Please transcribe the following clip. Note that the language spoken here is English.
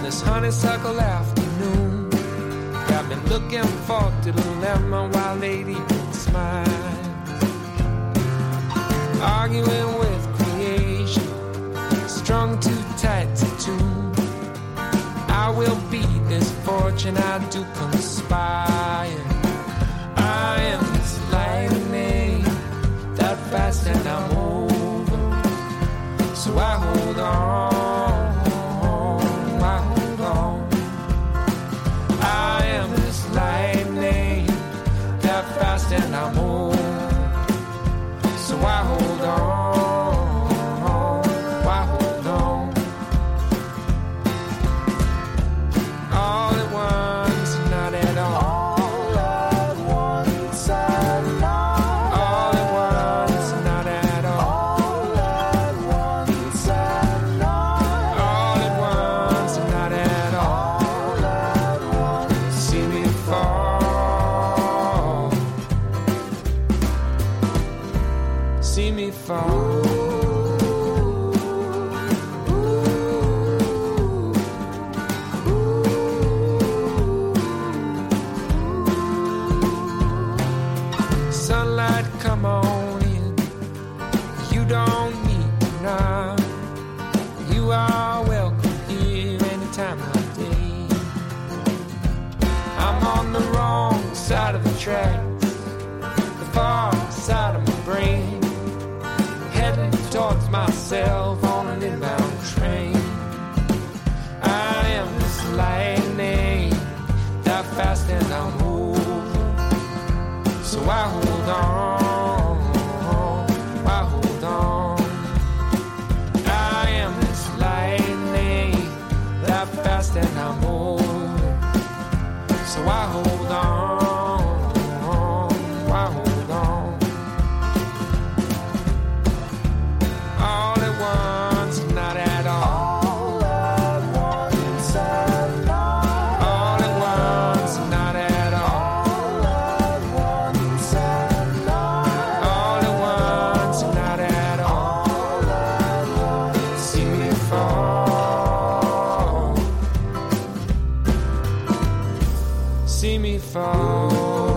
this honeysuckle afternoon. Got me looking for little lemon while lady smiles. Arguing with creation, strung too tight to tune. I will beat this fortune, I do conspire. I am this lightning that fast and I'm over. So I hold on. Fast and I'm old, so I hold on, I hold on. All at once, not at all. All at once, not. All at once, not at all. All at once, not. All at once, not at all. All at once, see me fall. See me fall. Sunlight, come on in. You don't need to knock. You are welcome here any time of day. I'm on the wrong side of the tracks, the far side of my brain, heading towards myself on an inbound train. I am this lightning that fast and I'm over. So I hold on, I hold on. I am this lightning that fast and I'm over. So I hold on. See me fall.